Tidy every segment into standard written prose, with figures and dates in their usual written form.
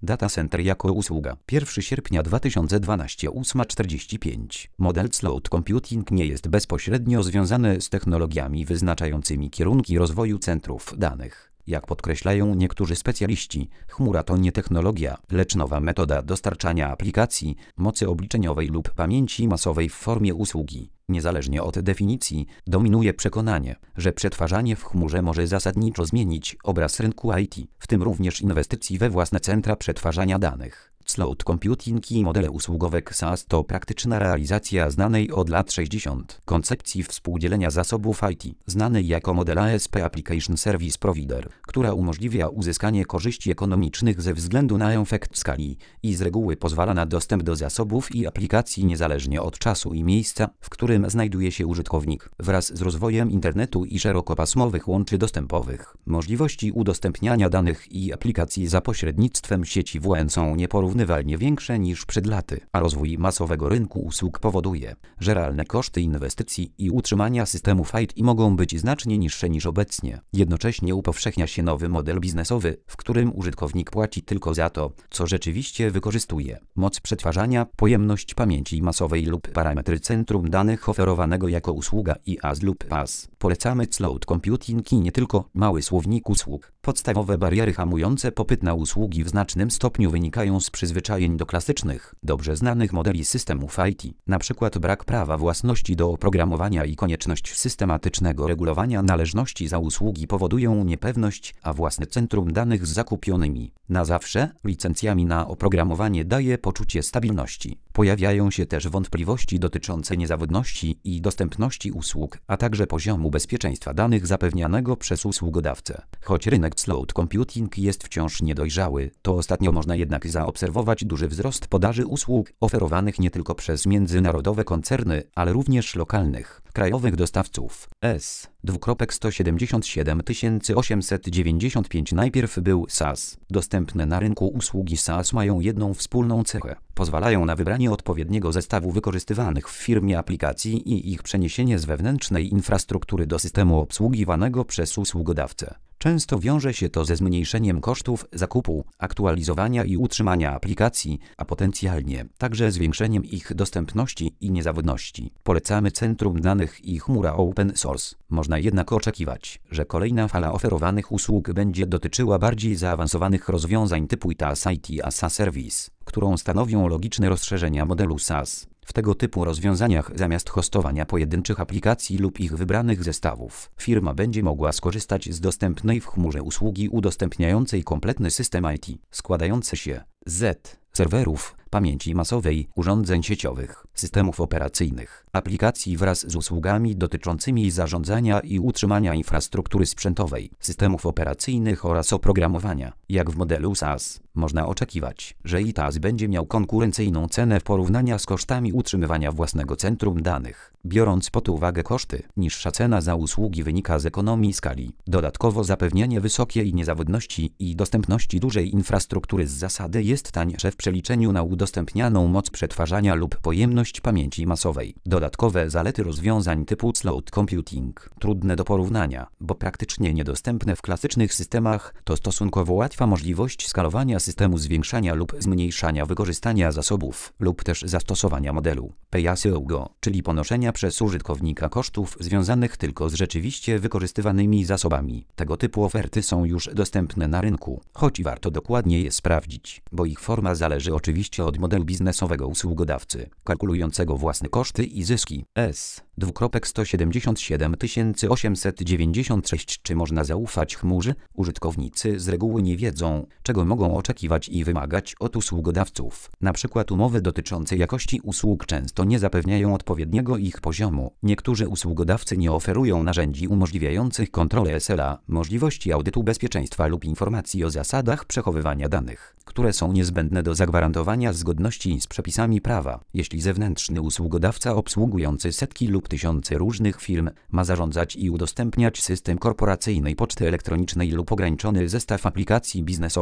Data Center jako usługa. 1 sierpnia 2012 8:45. Model Cloud Computing nie jest bezpośrednio związany z technologiami wyznaczającymi kierunki rozwoju centrów danych. Jak podkreślają niektórzy specjaliści, chmura to nie technologia, lecz nowa metoda dostarczania aplikacji, mocy obliczeniowej lub pamięci masowej w formie usługi. Niezależnie od definicji, dominuje przekonanie, że przetwarzanie w chmurze może zasadniczo zmienić obraz rynku IT, w tym również inwestycji we własne centra przetwarzania danych. Cloud Computing i modele usługowe SaaS to praktyczna realizacja znanej od lat 60. koncepcji współdzielenia zasobów IT, znanej jako model ASP Application Service Provider, która umożliwia uzyskanie korzyści ekonomicznych ze względu na efekt skali i z reguły pozwala na dostęp do zasobów i aplikacji niezależnie od czasu i miejsca, w którym znajduje się użytkownik. Wraz z rozwojem internetu i szerokopasmowych łączy dostępowych, możliwości udostępniania danych i aplikacji za pośrednictwem sieci WLAN są nieporównywalnie większe niż przed laty, a rozwój masowego rynku usług powoduje, że realne koszty inwestycji i utrzymania systemów IT mogą być znacznie niższe niż obecnie. Jednocześnie upowszechnia się nowy model biznesowy, w którym użytkownik płaci tylko za to, co rzeczywiście wykorzystuje. Moc przetwarzania, pojemność pamięci masowej lub parametry centrum danych oferowanego jako usługa IaaS lub PaaS. Polecamy Cloud Computing i nie tylko mały słownik usług. Podstawowe bariery hamujące popyt na usługi w znacznym stopniu wynikają z przyzwyczajeń do klasycznych, dobrze znanych modeli systemów IT, np. brak prawa własności do oprogramowania i konieczność systematycznego regulowania należności za usługi powodują niepewność, a własne centrum danych z zakupionymi na zawsze licencjami na oprogramowanie daje poczucie stabilności. Pojawiają się też wątpliwości dotyczące niezawodności i dostępności usług, a także poziomu bezpieczeństwa danych zapewnianego przez usługodawcę. Choć rynek Cloud Computing jest wciąż niedojrzały, to ostatnio można jednak zaobserwować duży wzrost podaży usług oferowanych nie tylko przez międzynarodowe koncerny, ale również lokalnych, krajowych dostawców. S.177 895 Najpierw był SaaS. Dostępne na rynku usługi SaaS mają jedną wspólną cechę. Pozwalają na wybranie odpowiedniego zestawu wykorzystywanych w firmie aplikacji i ich przeniesienie z wewnętrznej infrastruktury do systemu obsługiwanego przez usługodawcę. Często wiąże się to ze zmniejszeniem kosztów zakupu, aktualizowania i utrzymania aplikacji, a potencjalnie także zwiększeniem ich dostępności i niezawodności. Polecamy centrum danych i chmura open source. Można jednak oczekiwać, że kolejna fala oferowanych usług będzie dotyczyła bardziej zaawansowanych rozwiązań typu IaaS IT as a Service, którą stanowią logiczne rozszerzenia modelu SaaS. W tego typu rozwiązaniach zamiast hostowania pojedynczych aplikacji lub ich wybranych zestawów, firma będzie mogła skorzystać z dostępnej w chmurze usługi udostępniającej kompletny system IT, składający się z serwerów, pamięci masowej, urządzeń sieciowych, systemów operacyjnych, aplikacji wraz z usługami dotyczącymi zarządzania i utrzymania infrastruktury sprzętowej, systemów operacyjnych oraz oprogramowania. Jak w modelu SaaS, można oczekiwać, że IaaS będzie miał konkurencyjną cenę w porównaniu z kosztami utrzymywania własnego centrum danych. Biorąc pod uwagę koszty, niższa cena za usługi wynika z ekonomii skali. Dodatkowo zapewnienie wysokiej niezawodności i dostępności dużej infrastruktury z zasady jest tańsze w przeliczeniu na udostępnianą moc przetwarzania lub pojemność pamięci masowej. Dodatkowe zalety rozwiązań typu Cloud Computing, trudne do porównania, bo praktycznie niedostępne w klasycznych systemach, to stosunkowo łatwa możliwość skalowania systemu, zwiększania lub zmniejszania wykorzystania zasobów, lub też zastosowania modelu pay-as-you-go, czyli ponoszenia przez użytkownika kosztów związanych tylko z rzeczywiście wykorzystywanymi zasobami. Tego typu oferty są już dostępne na rynku, choć warto dokładnie je sprawdzić, bo ich forma zależy oczywiście od modelu biznesowego usługodawcy, kalkulującego własne koszty i zyski. S.177 896 Czy można zaufać chmurze? Użytkownicy z reguły nie wiedzą, czego mogą oczekiwać i wymagać od usługodawców. Na przykład umowy dotyczące jakości usług często nie zapewniają odpowiedniego ich poziomu. Niektórzy usługodawcy nie oferują narzędzi umożliwiających kontrolę SLA, możliwości audytu bezpieczeństwa lub informacji o zasadach przechowywania danych, które są niezbędne do zagwarantowania zgodności z przepisami prawa. Jeśli zewnętrzny usługodawca obsługujący setki lub tysiące różnych firm ma zarządzać i udostępniać system korporacyjnej poczty elektronicznej lub ograniczony zestaw aplikacji biznesowych,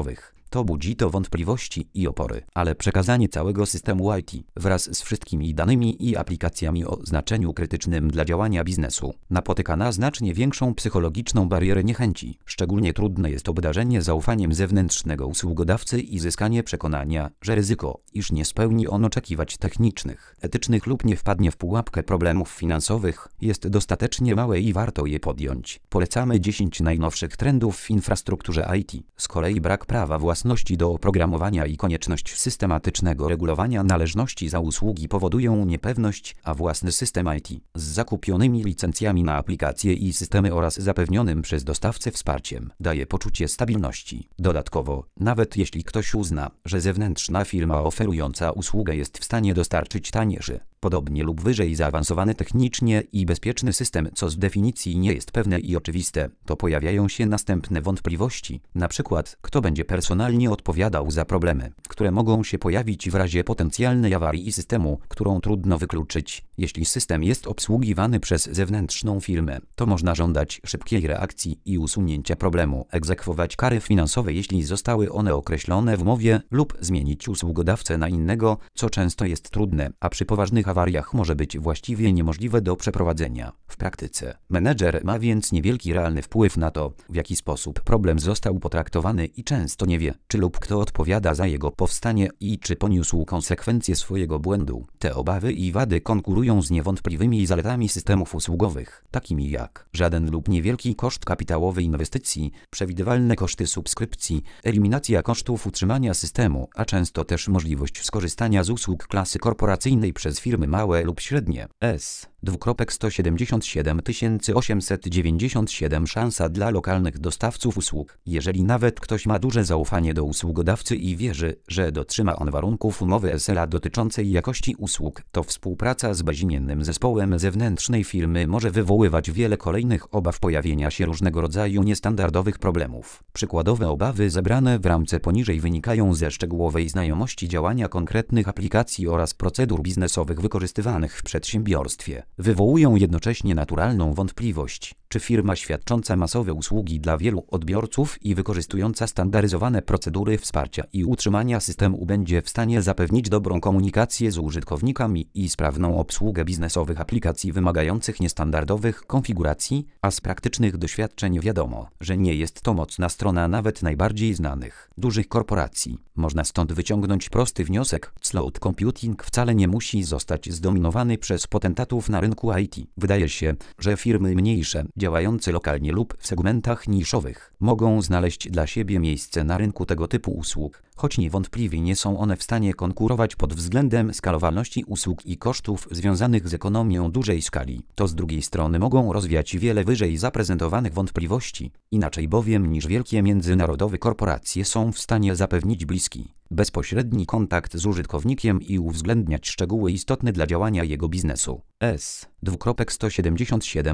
to budzi to wątpliwości i opory, ale przekazanie całego systemu IT wraz z wszystkimi danymi i aplikacjami o znaczeniu krytycznym dla działania biznesu napotyka na znacznie większą psychologiczną barierę niechęci. Szczególnie trudne jest obdarzenie zaufaniem zewnętrznego usługodawcy i zyskanie przekonania, że ryzyko, iż nie spełni on oczekiwań technicznych, etycznych lub nie wpadnie w pułapkę problemów finansowych, jest dostatecznie małe i warto je podjąć. Polecamy 10 najnowszych trendów w infrastrukturze IT. Z kolei brak prawa własności do oprogramowania i konieczność systematycznego regulowania należności za usługi powodują niepewność, a własny system IT z zakupionymi licencjami na aplikacje i systemy oraz zapewnionym przez dostawcę wsparciem daje poczucie stabilności. Dodatkowo, nawet jeśli ktoś uzna, że zewnętrzna firma oferująca usługę jest w stanie dostarczyć taniejszy, podobnie lub wyżej zaawansowany technicznie i bezpieczny system, co z definicji nie jest pewne i oczywiste, to pojawiają się następne wątpliwości. Na przykład, kto będzie personalnie odpowiadał za problemy, które mogą się pojawić w razie potencjalnej awarii systemu, którą trudno wykluczyć. Jeśli system jest obsługiwany przez zewnętrzną firmę, to można żądać szybkiej reakcji i usunięcia problemu, egzekwować kary finansowe, jeśli zostały one określone w umowie, lub zmienić usługodawcę na innego, co często jest trudne, a przy poważnych awariach może być właściwie niemożliwe do przeprowadzenia. W praktyce menedżer ma więc niewielki realny wpływ na to, w jaki sposób problem został potraktowany i często nie wie, czy lub kto odpowiada za jego powstanie i czy poniósł konsekwencje swojego błędu. Te obawy i wady konkurują z niewątpliwymi zaletami systemów usługowych, takimi jak żaden lub niewielki koszt kapitałowy inwestycji, przewidywalne koszty subskrypcji, eliminacja kosztów utrzymania systemu, a często też możliwość skorzystania z usług klasy korporacyjnej przez firmy małe lub średnie. S:177 897 szansa dla lokalnych dostawców usług. Jeżeli nawet ktoś ma duże zaufanie do usługodawcy i wierzy, że dotrzyma on warunków umowy SLA dotyczącej jakości usług, to współpraca z bezimiennym zespołem zewnętrznej firmy może wywoływać wiele kolejnych obaw pojawienia się różnego rodzaju niestandardowych problemów. Przykładowe obawy zebrane w ramce poniżej wynikają ze szczegółowej znajomości działania konkretnych aplikacji oraz procedur biznesowych wykorzystywanych w przedsiębiorstwie. Wywołują jednocześnie naturalną wątpliwość, czy firma świadcząca masowe usługi dla wielu odbiorców i wykorzystująca standaryzowane procedury wsparcia i utrzymania systemu będzie w stanie zapewnić dobrą komunikację z użytkownikami i sprawną obsługę biznesowych aplikacji wymagających niestandardowych konfiguracji, a z praktycznych doświadczeń wiadomo, że nie jest to mocna strona nawet najbardziej znanych, dużych korporacji. Można stąd wyciągnąć prosty wniosek: cloud computing wcale nie musi zostać zdominowany przez potentatów na rynku IT. Wydaje się, że firmy mniejsze, działające lokalnie lub w segmentach niszowych, mogą znaleźć dla siebie miejsce na rynku tego typu usług, choć niewątpliwie nie są one w stanie konkurować pod względem skalowalności usług i kosztów związanych z ekonomią dużej skali. To z drugiej strony mogą rozwiać wiele wyżej zaprezentowanych wątpliwości, inaczej bowiem niż wielkie międzynarodowe korporacje są w stanie zapewnić bliski, bezpośredni kontakt z użytkownikiem i uwzględniać szczegóły istotne dla działania jego biznesu. S:177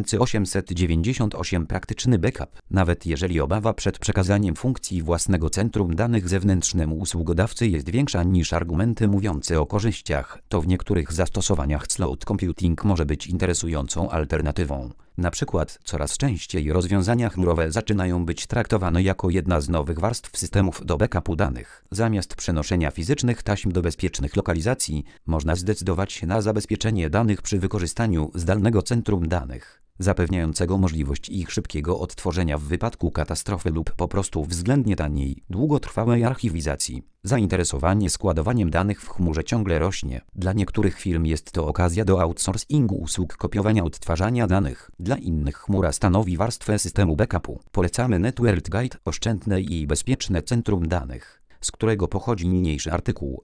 898 praktyczny backup. Nawet jeżeli obawa przed przekazaniem funkcji własnego centrum danych zewnętrznemu usługodawcy jest większa niż argumenty mówiące o korzyściach, to w niektórych zastosowaniach cloud computing może być interesującą alternatywą. Na przykład coraz częściej rozwiązania chmurowe zaczynają być traktowane jako jedna z nowych warstw systemów do backupu danych. Zamiast przenoszenia fizycznych taśm do bezpiecznych lokalizacji, można zdecydować się na zabezpieczenie danych przy wykorzystaniu zdalnego centrum danych, zapewniającego możliwość ich szybkiego odtworzenia w wypadku katastrofy lub po prostu względnie taniej, długotrwałej archiwizacji. Zainteresowanie składowaniem danych w chmurze ciągle rośnie. Dla niektórych firm jest to okazja do outsourcingu usług kopiowania odtwarzania danych. Dla innych chmura stanowi warstwę systemu backupu. Polecamy NetWorld Guide, oszczędne i bezpieczne centrum danych, z którego pochodzi niniejszy artykuł.